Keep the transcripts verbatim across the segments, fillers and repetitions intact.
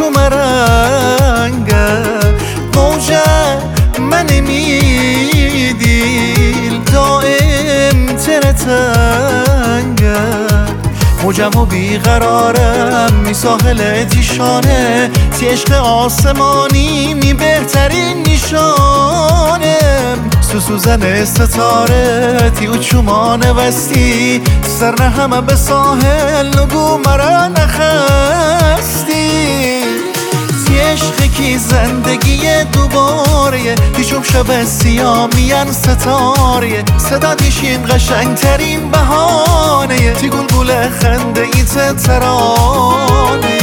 چوم رنگه موجه من میدیل دائم ترتنگه موجم و بیقرارم می ساحل تیشانه تی عشق آسمانی می بهترین نشانم سوزن ستاره تی و چومان وستی سر نه همه به ساحل نگو مرا نخستی تی عشق کی زندگی دوباره هیچم شب سیاه میان ستاره صدا دیشین قشنگ ترین بهانه تی گلگل خنده ایت ترانه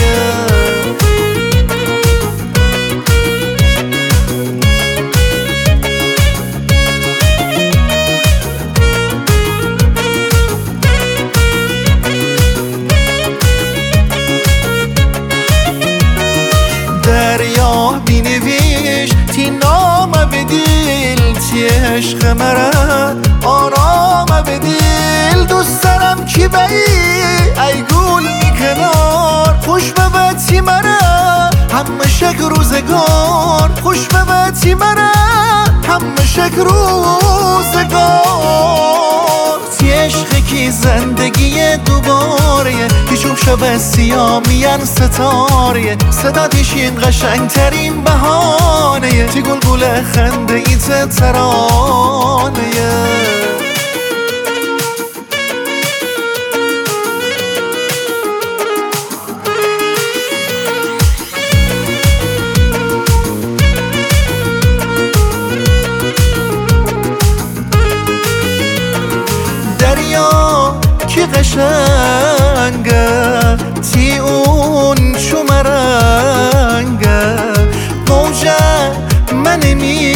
دریا بینویش تی نام بدیل تی عشق مرا آرام بدیل دوست دارم کی بایی ای گل می کنار خوش ببتی مرا همه شک روزگار خوش ببتی مرا همه شک روزگار تی عشق کی زندگی دوباره هیچم شب سیاه میان ستاره صدا دیشین قشنگ ترین بهانه تی گلگل خنده ایت ترانه دریا کی قشنگه تی اون چوم رنگه موجه من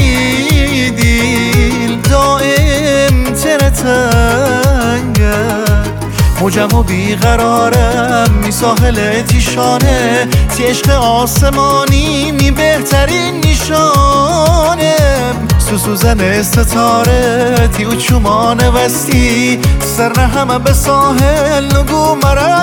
میدیل دائم ترتنگه موجم و بیقرارم می ساحل تیشانه تی عشق آسمانی می بهترین نشانم سوزن ستاره تی و چومان وستی سر نه همه به ساحل نگو مرا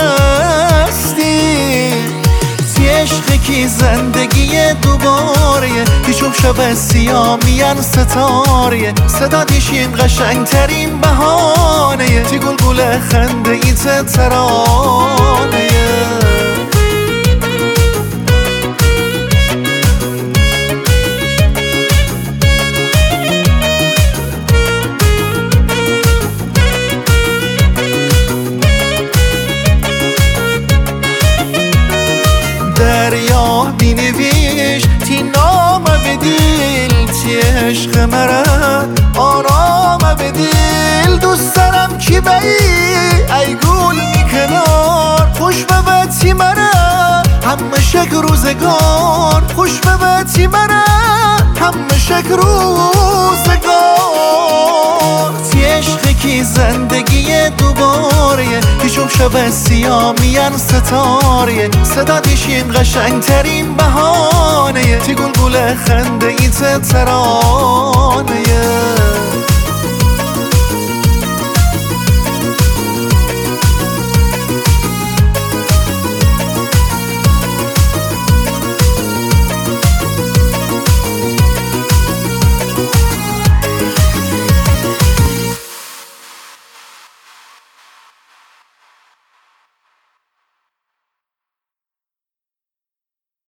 نخستی تی عشق کی زندگی دوباره هیچم شب سیاه میان ستاره صدا دیشین قشنگ ترین بهانه تی گلگل خنده ایت ترانه دریا بینویش تی نام بدیل تی عشق مرا آرام بدیل دوست دارم کی بایی ای گل می کنار خوش ببتی مرا همه شک روزگار خوش ببتی مرا همه شک روزگار تی عشق کی زندگی دوباره هیچم شب سیاه میان ستاره صدا دیشین قشنگ ترین بهانه تی گلگل خنده ایت ترانه